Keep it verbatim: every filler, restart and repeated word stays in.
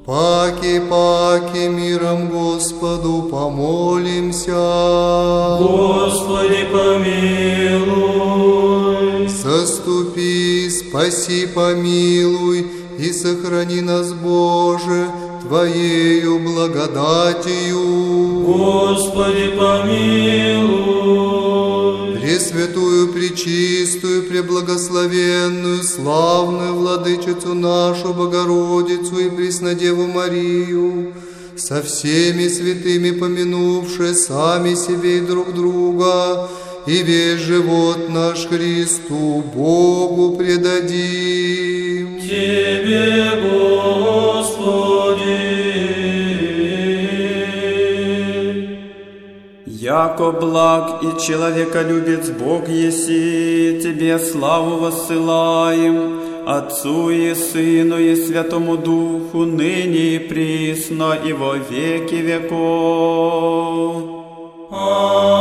Паки, паки, миром Господу помолимся. Господи, помилуй. Заступи, спаси, помилуй и сохрани нас, Боже, Твоею благодатью. Господи, помилуй. Пресвятую, пречистую, преблагословенную, славную Владычицу нашу, Богородицу и Преснодеву Марию, со всеми святыми помянувши сами себе и друг друга, и весь живот наш Христу Богу предадим. Тебе, Господи. Яко благ и человеколюбец Бог еси, Тебе славу воссылаем, Отцу и Сыну и Святому Духу, ныне и присно, и во веки веков. Аминь.